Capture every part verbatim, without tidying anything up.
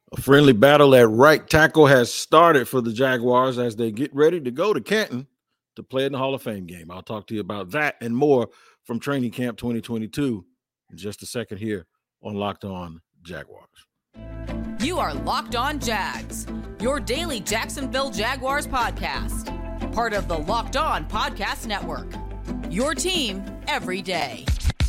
A friendly battle at right tackle has started for the Jaguars as they get ready to go to Canton to play in the Hall of Fame game. I'll talk to you about that and more from Training Camp twenty twenty-two in just a second here on Locked On Jaguars. You are Locked On Jags, your daily Jacksonville Jaguars podcast. Part of the Locked On Podcast Network, your team every day.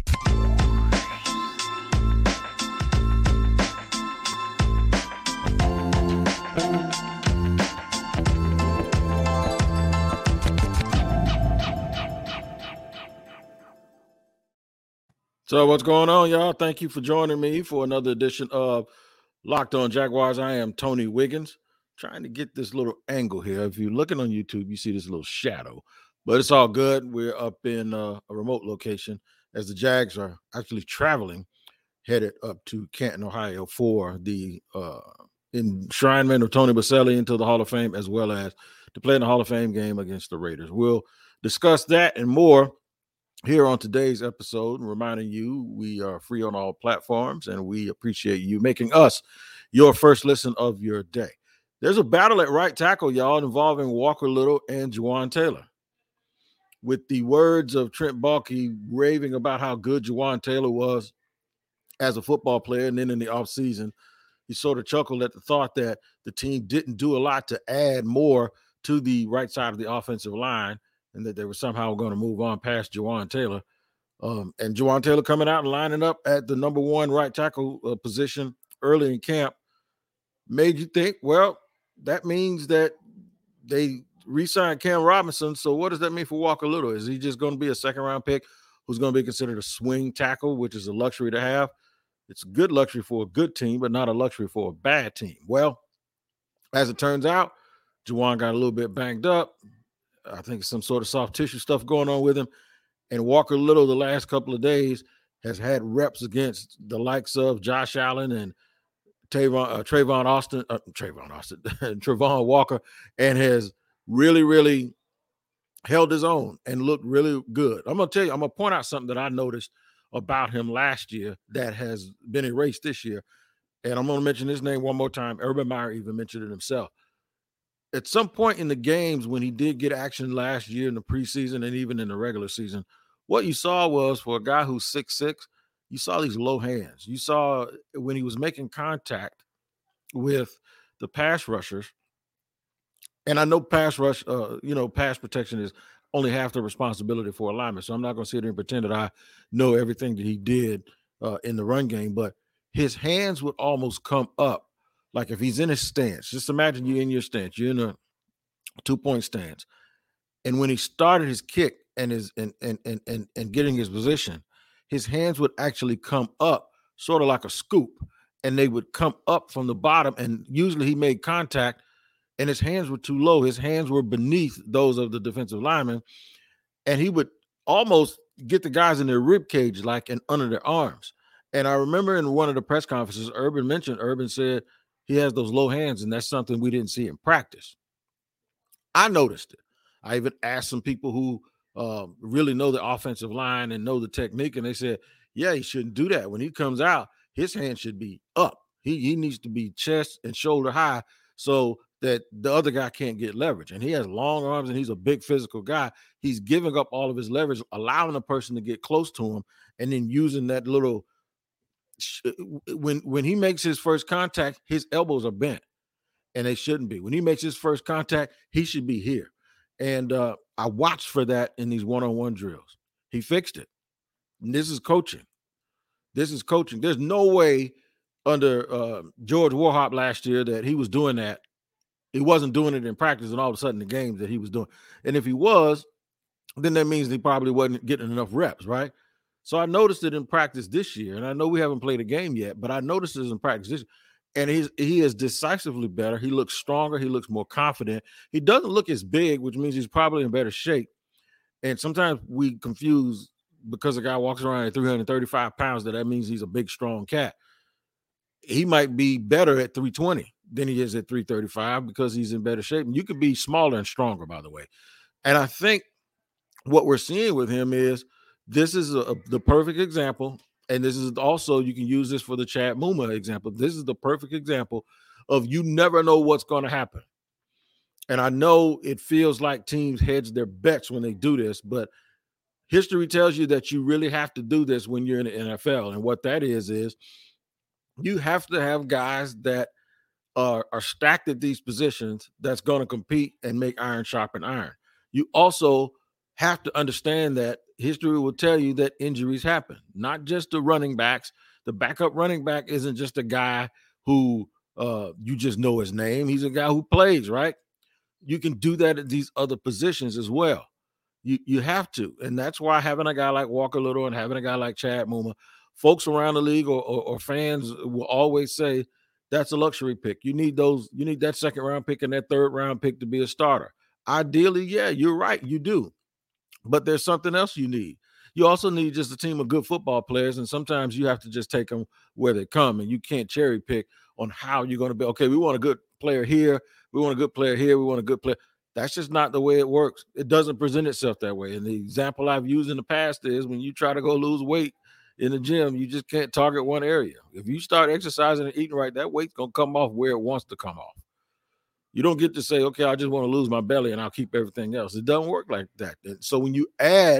So what's going on, y'all? Thank you for joining me for another edition of Locked On Jaguars. I am Tony Wiggins, trying to get this little angle here. If you're looking on YouTube, you see this little shadow, but it's all good. We're up in uh, a remote location as the Jags are actually traveling, headed up to Canton, Ohio for the uh, enshrinement of Tony Boselli into the Hall of Fame, as well as to play in the Hall of Fame game against the Raiders. We'll discuss that and more here on today's episode, reminding you we are free on all platforms, and we appreciate you making us your first listen of your day. There's a battle at right tackle, y'all, involving Walker Little and Jawaan Taylor. With the words of Trent Baalke raving about how good Jawaan Taylor was as a football player, and then in the offseason, he sort of chuckled at the thought that the team didn't do a lot to add more to the right side of the offensive line, and that they were somehow going to move on past Jawaan Taylor. Um, and Jawaan Taylor coming out and lining up at the number one right tackle uh, position early in camp made you think, well, that means that they re-signed Cam Robinson. So what does that mean for Walker Little? Is he just going to be a second-round pick who's going to be considered a swing tackle, which is a luxury to have? It's a good luxury for a good team, but not a luxury for a bad team. Well, as it turns out, Jawaan got a little bit banged up. I think some sort of soft tissue stuff going on with him. And Walker Little, the last couple of days, has had reps against the likes of Josh Allen and Tavon, uh, Trayvon Austin, uh, Trayvon Austin, Travon Walker, and has really, really held his own and looked really good. I'm going to tell you, I'm going to point out something that I noticed about him last year that has been erased this year. And I'm going to mention his name one more time. Urban Meyer even mentioned it himself. At some point in the games when he did get action last year in the preseason and even in the regular season, what you saw was, for a guy who's six six, you saw these low hands. You saw when he was making contact with the pass rushers, and I know pass rush, uh, you know, pass protection is only half the responsibility for a lineman, so I'm not going to sit here and pretend that I know everything that he did uh, in the run game, but his hands would almost come up. Like if he's in his stance, just imagine you're in your stance, you're in a two-point stance. And when he started his kick and his and and and and, and getting his position, his hands would actually come up, sort of like a scoop, and they would come up from the bottom. And usually he made contact, and his hands were too low. His hands were beneath those of the defensive lineman, and he would almost get the guys in their rib cage, like and under their arms. And I remember in one of the press conferences, Urban mentioned, Urban said, he has those low hands, and that's something we didn't see in practice. I noticed it. I even asked some people who uh, really know the offensive line and know the technique, and they said, yeah, he shouldn't do that. When he comes out, his hand should be up. He, he needs to be chest and shoulder high so that the other guy can't get leverage. And he has long arms, and he's a big physical guy. He's giving up all of his leverage, allowing a person to get close to him, and then using that little when when he makes his first contact, his elbows are bent, and they shouldn't be. When he makes his first contact, he should be here. And uh, I watched for that in these one-on-one drills. He fixed it. And this is coaching. This is coaching. There's no way under uh, George Warhop last year that he was doing that. He wasn't doing it in practice, and all of a sudden the games that he was doing. And if he was, then that means he probably wasn't getting enough reps, right? So I noticed it in practice this year, and I know we haven't played a game yet, but I noticed it in practice this year, and he's, he is decisively better. He looks stronger. He looks more confident. He doesn't look as big, which means he's probably in better shape. And sometimes we confuse, because a guy walks around at three hundred thirty-five pounds, that that means he's a big, strong cat. He might be better at three twenty than he is at three thirty-five because he's in better shape. And you could be smaller and stronger, by the way. And I think what we're seeing with him is, this is a, the perfect example And this is also, you can use this for the Chad Muma example. This is the perfect example of you never know what's going to happen. And I know it feels like teams hedge their bets when they do this, but history tells you that you really have to do this when you're in the N F L. And what that is, is you have to have guys that are, are stacked at these positions that's going to compete and make iron sharpen iron. You also have to understand that history will tell you that injuries happen, not just the running backs. The backup running back isn't just a guy who uh, you just know his name. He's a guy who plays, right? You can do that at these other positions as well. You you have to. And that's why having a guy like Walker Little and having a guy like Chad Muma, folks around the league or, or, or fans will always say that's a luxury pick. You need those, you need that second round pick and that third round pick to be a starter. Ideally, yeah, you're right. You do. But there's something else you need. You also need just a team of good football players, and sometimes you have to just take them where they come, and you can't cherry pick on how you're going to be. Okay, we want a good player here. We want a good player here. We want a good player. That's just not the way it works. It doesn't present itself that way. And the example I've used in the past is when you try to go lose weight in the gym, you just can't target one area. If you start exercising and eating right, that weight's going to come off where it wants to come off. You don't get to say, okay, I just want to lose my belly and I'll keep everything else. It doesn't work like that. And so when you add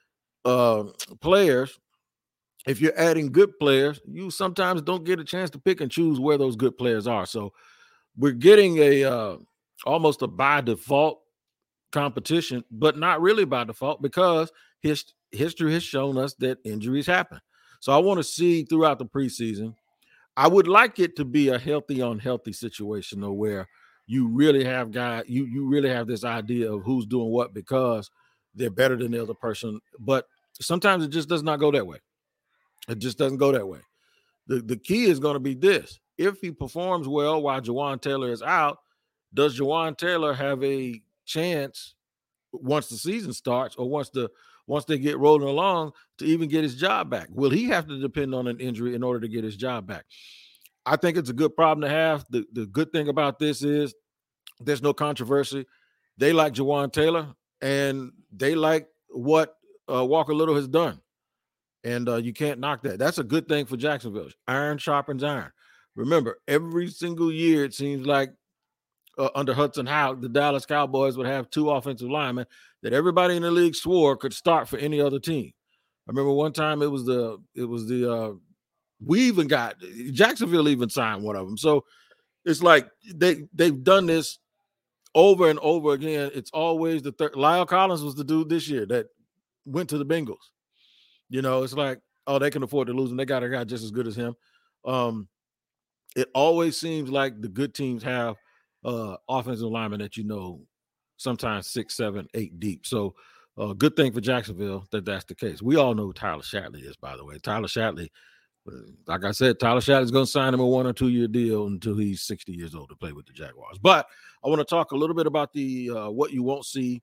uh, players, if you're adding good players, you sometimes don't get a chance to pick and choose where those good players are. So we're getting a uh, almost a by default competition, but not really by default, because his, history has shown us that injuries happen. So I want to see throughout the preseason, I would like it to be a healthy, unhealthy situation, though, where you really have guys, you you really have this idea of who's doing what because they're better than the other person. But sometimes it just does not go that way. It just doesn't go that way. The, the key is going to be this. If he performs well while Jawaan Taylor is out, does Jawaan Taylor have a chance once the season starts or once the once they get rolling along to even get his job back? Will he have to depend on an injury in order to get his job back? I think it's a good problem to have. The, the good thing about this is there's no controversy. They like Jawaan Taylor, and they like what uh, Walker Little has done. And uh, you can't knock that. That's a good thing for Jacksonville. Iron sharpens iron. Remember, every single year it seems like uh, under Hudson Houck, the Dallas Cowboys would have two offensive linemen that everybody in the league swore could start for any other team. I remember one time it was the it was the uh, we even got Jacksonville even signed one of them. So it's like they they've done this over and over again. It's always the third. Lyle Collins was the dude this year that went to the Bengals. You know, it's like, oh, they can afford to lose, and they got a guy just as good as him. Um, it always seems like the good teams have uh, offensive linemen that you know sometimes six, seven, eight deep. So uh, good thing for Jacksonville that that's the case. We all know who Tyler Shatley is, by the way. Tyler Shatley, like I said, Tyler Shatley is going to sign him a one or two year deal until he's sixty years old to play with the Jaguars. But I want to talk a little bit about the uh, what you won't see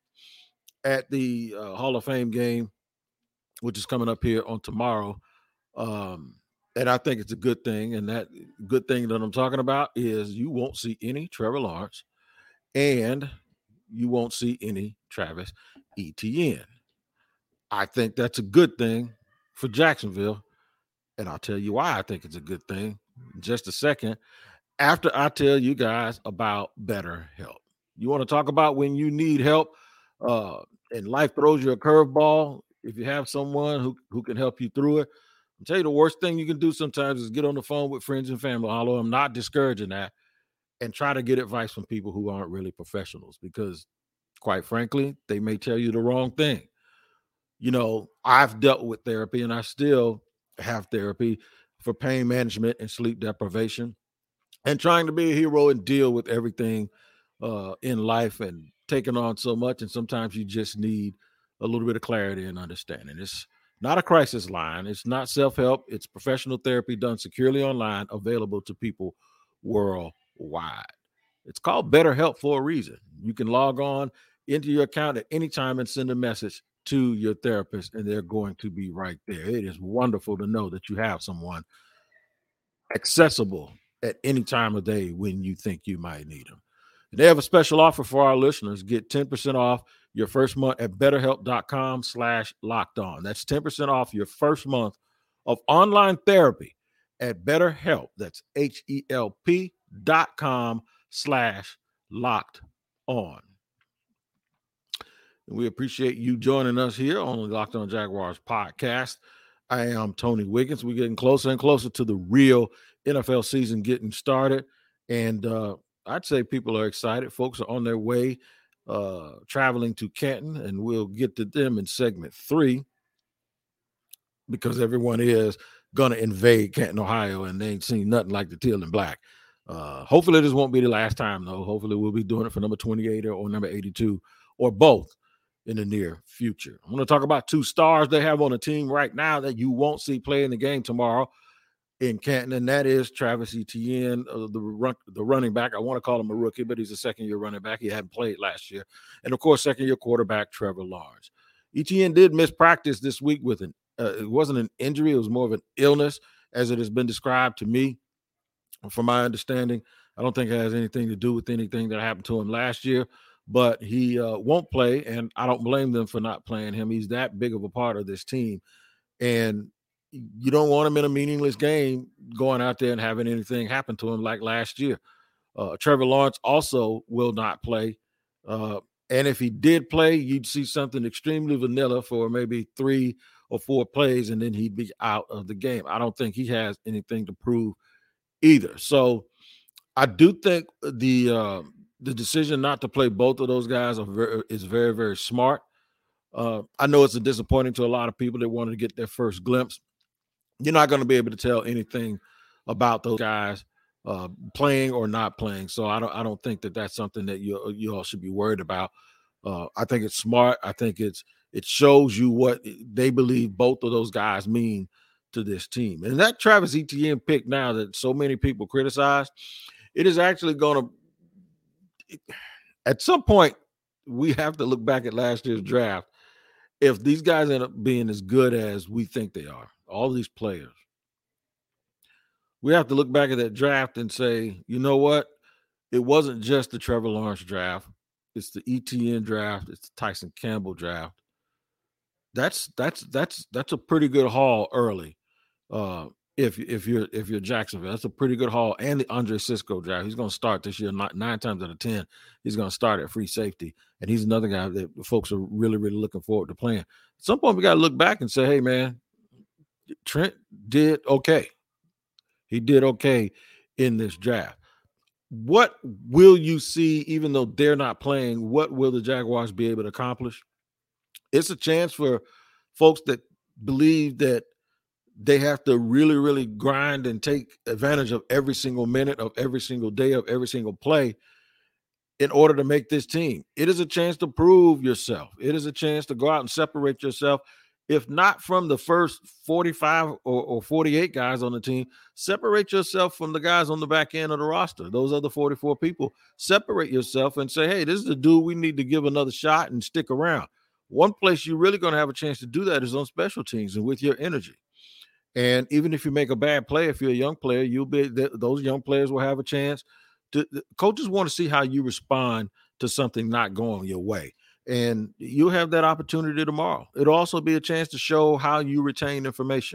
at the uh, Hall of Fame game, which is coming up here on tomorrow. Um, and I think it's a good thing. And that good thing that I'm talking about is you won't see any Trevor Lawrence and you won't see any Travis Etienne. I think that's a good thing for Jacksonville. And I'll tell you why I think it's a good thing in just a second after I tell you guys about BetterHelp. You want to talk about when you need help uh, and life throws you a curveball? If you have someone who, who can help you through it, I'll tell you the worst thing you can do sometimes is get on the phone with friends and family, although I'm not discouraging that, and try to get advice from people who aren't really professionals because, quite frankly, they may tell you the wrong thing. You know, I've dealt with therapy, and I still have therapy for pain management and sleep deprivation and trying to be a hero and deal with everything uh, in life and taking on so much. And sometimes you just need a little bit of clarity and understanding. It's not a crisis line. It's not self-help. It's professional therapy done securely online, available to people worldwide. It's called BetterHelp for a reason. You can log on into your account at any time and send a message to your therapist, and they're going to be right there. It is wonderful to know that you have someone accessible at any time of day when you think you might need them. And they have a special offer for our listeners. Get ten percent off your first month at betterhelp.com slash locked on. That's ten percent off your first month of online therapy at BetterHelp. That's H-E-L-P dot com slash locked on. We appreciate you joining us here on the Locked On Jaguars podcast. I am Tony Wiggins. We're getting closer and closer to the real N F L season getting started. And uh, I'd say people are excited. Folks are on their way uh, traveling to Canton, and we'll get to them in segment three because everyone is going to invade Canton, Ohio, and they ain't seen nothing like the teal and black. Uh, hopefully this won't be the last time, though. Hopefully we'll be doing it for number twenty-eight or, or number eighty-two or both in the near future. I'm going to talk about two stars they have on the team right now that you won't see play in the game tomorrow in Canton, and that is Travis Etienne, uh, the, run, the running back. I want to call him a rookie, but he's a second-year running back. He hadn't played last year. And, of course, second-year quarterback Trevor Lawrence. Etienne did miss practice this week with an uh, – it wasn't an injury. It was more of an illness, as it has been described to me. From my understanding, I don't think it has anything to do with anything that happened to him last year, but he uh, won't play, and I don't blame them for not playing him. He's that big of a part of this team, and you don't want him in a meaningless game going out there and having anything happen to him like last year. Uh, Trevor Lawrence also will not play, uh, and if he did play, you'd see something extremely vanilla for maybe three or four plays, and then he'd be out of the game. I don't think he has anything to prove either. So I do think the uh, the decision not to play both of those guys are very, is very, very smart. Uh, I know it's a disappointing to a lot of people that wanted to get their first glimpse. You're not going to be able to tell anything about those guys uh, playing or not playing. So I don't I don't think that that's something that you you all should be worried about. Uh, I think it's smart. I think it's it shows you what they believe both of those guys mean to this team. And that Travis Etienne pick now that so many people criticize, it is actually going to, at some point, we have to look back at last year's draft. If these guys end up being as good as we think they are, all these players, we have to look back at that draft and say, you know what? It wasn't just the Trevor Lawrence draft. It's the Etienne draft. It's the Tyson Campbell draft. That's that's that's that's a pretty good haul early. Uh, if if you're if you're Jacksonville, that's a pretty good haul. And the Andre Cisco draft, he's going to start this year nine, nine times out of ten. He's going to start at free safety, and he's another guy that folks are really really looking forward to playing. At some point, we got to look back and say, hey man, Trent did okay. He did okay in this draft. What will you see, even though they're not playing? What will the Jaguars be able to accomplish? It's a chance for folks that believe that they have to really, really grind and take advantage of every single minute of every single day of every single play in order to make this team. It is a chance to prove yourself. It is a chance to go out and separate yourself. If not from the first forty-five or, or forty-eight guys on the team, separate yourself from the guys on the back end of the roster. Those other forty-four people, separate yourself and say, hey, this is the dude we need to give another shot and stick around. One place you're really going to have a chance to do that is on special teams and with your energy. And even if you make a bad play, if you're a young player, you'll be those young players will have a chance to. Coaches want to see how you respond to something not going your way, and you'll have that opportunity tomorrow. It'll also be a chance to show how you retain information.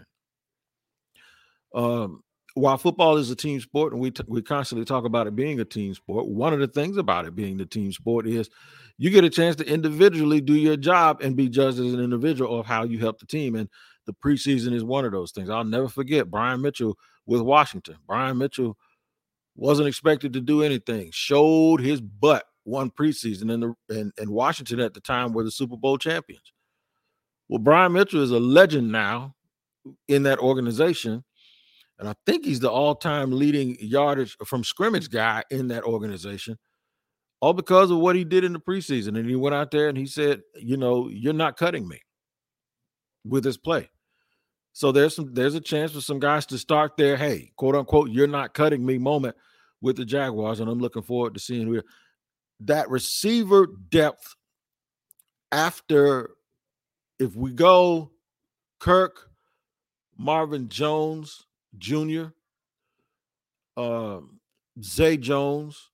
Um, while football is a team sport, and we t- we constantly talk about it being a team sport, one of the things about it being the team sport is you get a chance to individually do your job and be judged as an individual of how you help the team. And the preseason is one of those things. I'll never forget Brian Mitchell with Washington. Brian Mitchell wasn't expected to do anything, showed his butt one preseason, and, the, and, and Washington at the time were the Super Bowl champions. Well, Brian Mitchell is a legend now in that organization, and I think he's the all-time leading yardage from scrimmage guy in that organization, all because of what he did in the preseason. And he went out there and he said, you know, you're not cutting me with his play. So there's some there's a chance for some guys to start their, hey, quote unquote, you're not cutting me moment with the Jaguars. And I'm looking forward to seeing where that receiver depth after, if we go Kirk, Marvin Jones Junior, um, Zay Jones,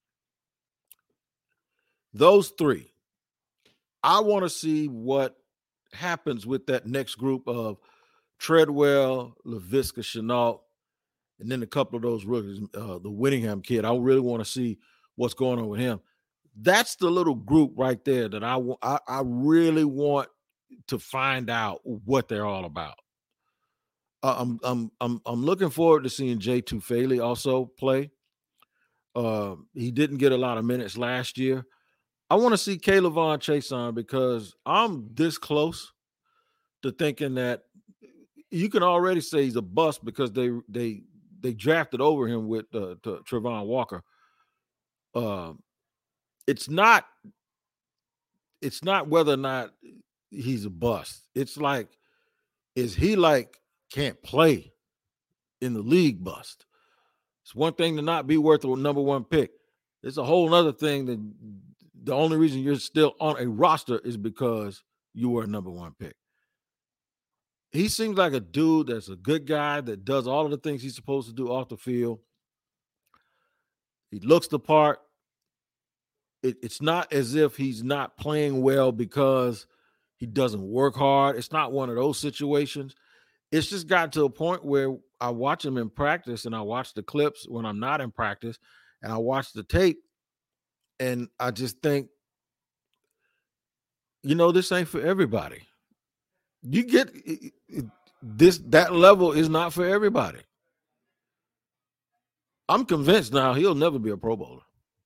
those three, I want to see what happens with that next group of Treadwell, Laviska Shenault, and then a couple of those rookies, uh, the Whittingham kid. I really want to see what's going on with him. That's the little group right there that I, I, I really want to find out what they're all about. Uh, I'm I'm I'm I'm looking forward to seeing Jay Tufele also play. Uh, he didn't get a lot of minutes last year. I want to see K'Lavon Chaisson because I'm this close to thinking that you can already say he's a bust because they they they drafted over him with uh, to Travon Walker. Uh, it's not it's not whether or not he's a bust. It's like, is he like can't play in the league bust? It's one thing to not be worth a number one pick. It's a whole other thing that the only reason you're still on a roster is because you were a number one pick. He seems like a dude that's a good guy that does all of the things he's supposed to do off the field. He looks the part. It, it's not as if he's not playing well because he doesn't work hard. It's not one of those situations. It's just gotten to a point where I watch him in practice and I watch the clips when I'm not in practice and I watch the tape and I just think, you know, this ain't for everybody. You get this, that level is not for everybody. I'm convinced now he'll never be a Pro Bowler.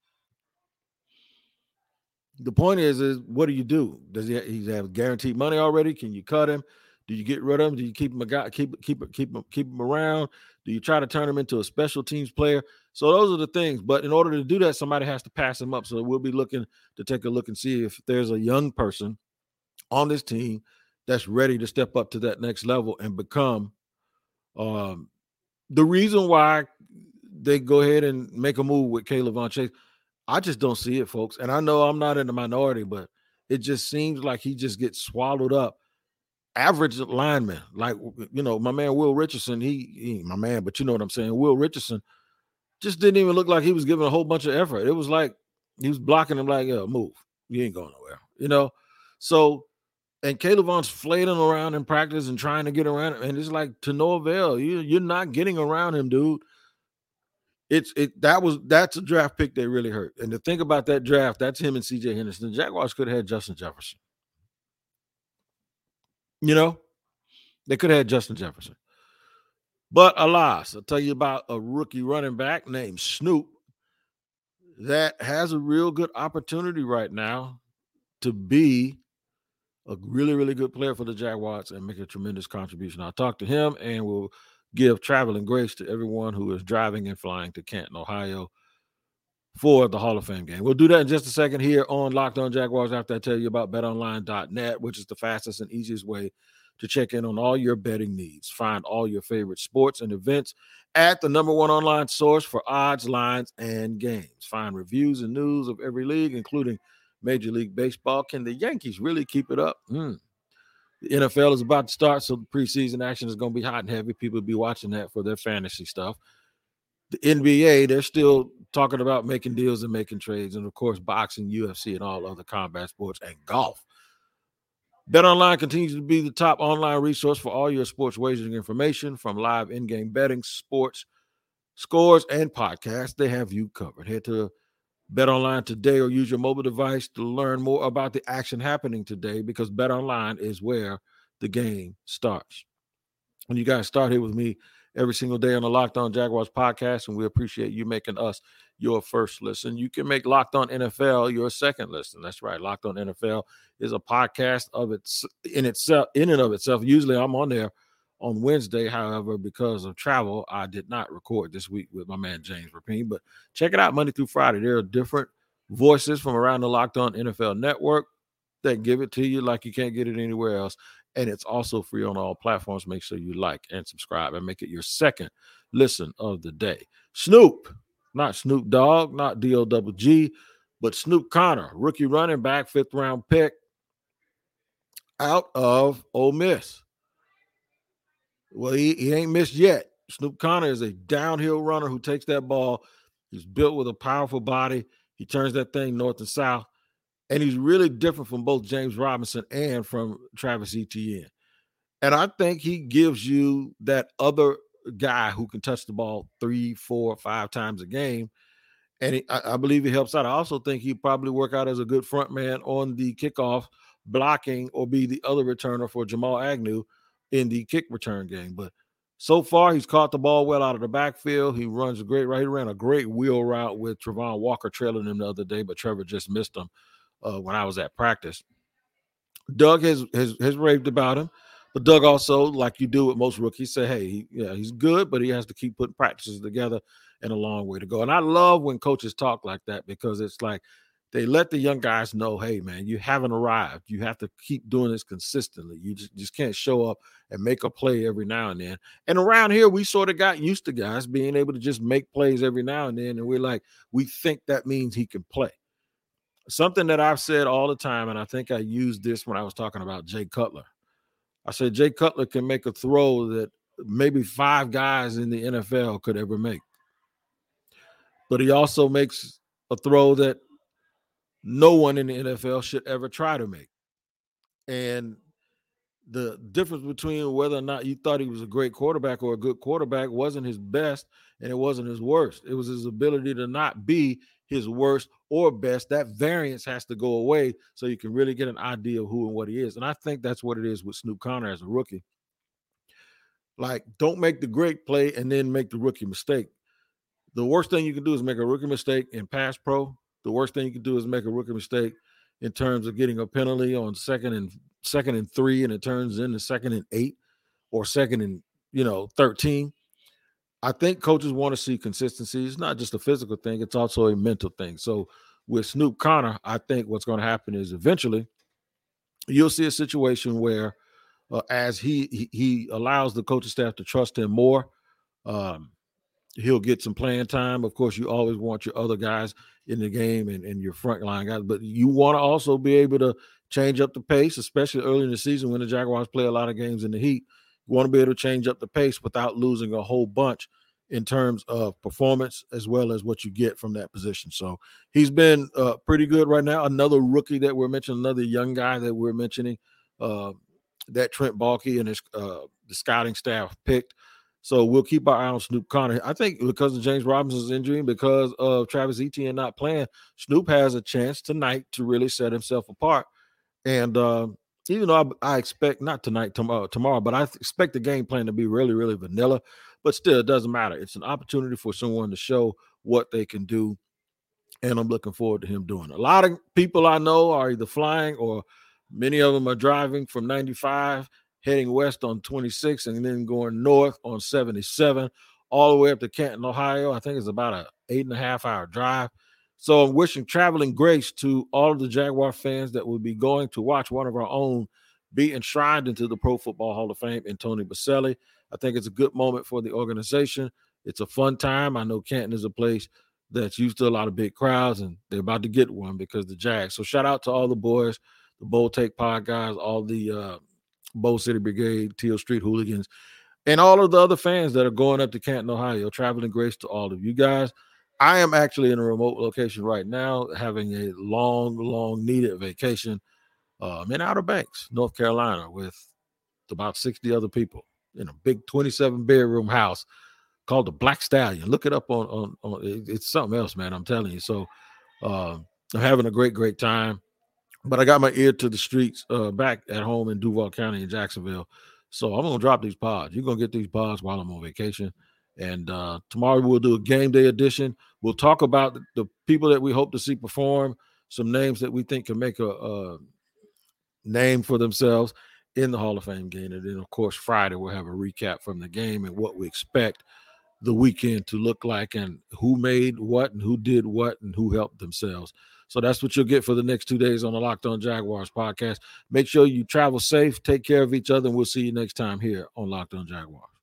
The point is, is what do you do? Does he, he have guaranteed money already? Can you cut him? Do you get rid of him? Do you keep him a guy, keep keep keep him keep him around? Do you try to turn him into a special teams player? So those are the things. But in order to do that, somebody has to pass him up. So we'll be looking to take a look and see if there's a young person on this team that's ready to step up to that next level and become um, the reason why they go ahead and make a move with K'Lavon Chaisson. I just don't see it, folks. And I know I'm not in the minority, but it just seems like he just gets swallowed up. Average lineman, like, you know, my man Will Richardson, he, he my man, but you know what I'm saying? Will Richardson just didn't even look like he was giving a whole bunch of effort. It was like he was blocking him like, yeah, move. You ain't going nowhere, you know? So, and K'Lavon's flailing around in practice and trying to get around him, and it's like to no avail. You, you're not getting around him, dude. It's it that was that's a draft pick that really hurt. And to think about that draft, that's him and C J Henderson. The Jaguars could have had Justin Jefferson. You know, they could have had Justin Jefferson. But alas, I'll tell you about a rookie running back named Snoop that has a real good opportunity right now to be a really, really good player for the Jaguars and make a tremendous contribution. I'll talk to him and we'll give traveling grace to everyone who is driving and flying to Canton, Ohio for the Hall of Fame game. We'll do that in just a second here on Locked On Jaguars after I tell you about bet online dot net, which is the fastest and easiest way to check in on all your betting needs. Find all your favorite sports and events at the number one online source for odds, lines, and games. Find reviews and news of every league, including Major League Baseball. Can the Yankees really keep it up? Hmm. The N F L is about to start, so the preseason action is going to be hot and heavy. People will be watching that for their fantasy stuff. The N B A, they're still talking about making deals and making trades. And, of course, boxing, U F C, and all other combat sports, and golf. BetOnline continues to be the top online resource for all your sports wagering information, from live in-game betting, sports, scores, and podcasts. They have you covered. Head to BetOnline today or use your mobile device to learn more about the action happening today, because BetOnline is where the game starts. And you guys start here with me every single day on the Locked On Jaguars podcast, and we appreciate you making us your first listen. You can make Locked On N F L your second listen. That's right. Locked On N F L is a podcast of its in itself, in and of itself. Usually I'm on there on Wednesday. However, because of travel, I did not record this week with my man James Rapine. But check it out Monday through Friday. There are different voices from around the Locked On N F L network that give it to you like you can't get it anywhere else. And it's also free on all platforms. Make sure you like and subscribe and make it your second listen of the day. Snoop, not Snoop Dogg, not D O double G, but Snoop Conner, rookie running back, fifth round pick out of Ole Miss. Well, he, he ain't missed yet. Snoop Conner is a downhill runner who takes that ball. He's built with a powerful body. He turns that thing north and south. And he's really different from both James Robinson and from Travis Etienne. And I think he gives you that other guy who can touch the ball three, four, five times a game. And he, I, I believe he helps out. I also think he'd probably work out as a good front man on the kickoff blocking or be the other returner for Jamal Agnew in the kick return game. But so far, he's caught the ball well out of the backfield. He runs a great route. He ran a great wheel route with Travon Walker trailing him the other day, but Trevor just missed him uh, when I was at practice. Doug has, has has raved about him, but Doug also, like you do with most rookies, say, hey, he, yeah, he's good, but he has to keep putting practices together and a long way to go. And I love when coaches talk like that because it's like they let the young guys know, hey, man, you haven't arrived. You have to keep doing this consistently. You just, just can't show up and make a play every now and then. And around here, we sort of got used to guys being able to just make plays every now and then. And we're like, we think that means he can play. Something that I've said all the time, and I think I used this when I was talking about Jay Cutler. I said Jay Cutler can make a throw that maybe five guys in the N F L could ever make. But he also makes a throw that no one in the N F L should ever try to make. And the difference between whether or not you thought he was a great quarterback or a good quarterback wasn't his best and it wasn't his worst. It was his ability to not be his worst or best. That variance has to go away so you can really get an idea of who and what he is. And I think that's what it is with Snoop Conner as a rookie. Like, don't make the great play and then make the rookie mistake. The worst thing you can do is make a rookie mistake in pass pro. The worst thing you can do is make a rookie mistake in terms of getting a penalty on second and second and three, and it turns into second and eight or second and, you know, thirteen. I think coaches want to see consistency. It's not just a physical thing. It's also a mental thing. So with Snoop Conner, I think what's going to happen is eventually you'll see a situation where uh, as he, he he allows the coaching staff to trust him more, um, he'll get some playing time. Of course, you always want your other guys in the game and, and your front line guys, but you want to also be able to change up the pace, especially early in the season when the Jaguars play a lot of games in the heat. You want to be able to change up the pace without losing a whole bunch in terms of performance as well as what you get from that position. So he's been uh, pretty good right now. Another rookie that we're mentioning, another young guy that we're mentioning, uh, that Trent Baalke and his, uh, the scouting staff picked. So we'll keep our eye on Snoop Conner. I think because of James Robinson's injury and because of Travis Etienne not playing, Snoop has a chance tonight to really set himself apart. And uh, even though I, I expect not tonight, tomorrow, tomorrow, but I expect the game plan to be really, really vanilla. But still, it doesn't matter. It's an opportunity for someone to show what they can do, and I'm looking forward to him doing it. A lot of people I know are either flying or many of them are driving from ninety-five, heading west on twenty-six, and then going north on seventy-seven, all the way up to Canton, Ohio. I think it's about an eight and a half hour drive. So I'm wishing traveling grace to all of the Jaguar fans that will be going to watch one of our own be enshrined into the Pro Football Hall of Fame in Tony Boselli. I think it's a good moment for the organization. It's a fun time. I know Canton is a place that's used to a lot of big crowds, and they're about to get one because the Jags. So shout out to all the boys, the Bowl Take Pod guys, all the uh, Bowl City Brigade, Teal Street Hooligans, and all of the other fans that are going up to Canton, Ohio. Traveling grace to all of you guys. I am actually in a remote location right now, having a long, long needed vacation. Uh, I'm in Outer Banks, North Carolina, with about sixty other people in a big twenty-seven bedroom house called the Black Stallion. Look it up on, on, on it's something else, man. I'm telling you. So uh, I'm having a great, great time. But I got my ear to the streets uh, back at home in Duval County in Jacksonville. So I'm going to drop these pods. You're going to get these pods while I'm on vacation. And uh, tomorrow we'll do a game day edition. We'll talk about the, the people that we hope to see perform, some names that we think can make a, a name for themselves in the Hall of Fame game. And then, of course, Friday we'll have a recap from the game and what we expect the weekend to look like and who made what and who did what and who helped themselves. So that's what you'll get for the next two days on the Locked On Jaguars podcast. Make sure you travel safe, take care of each other, and we'll see you next time here on Locked On Jaguars.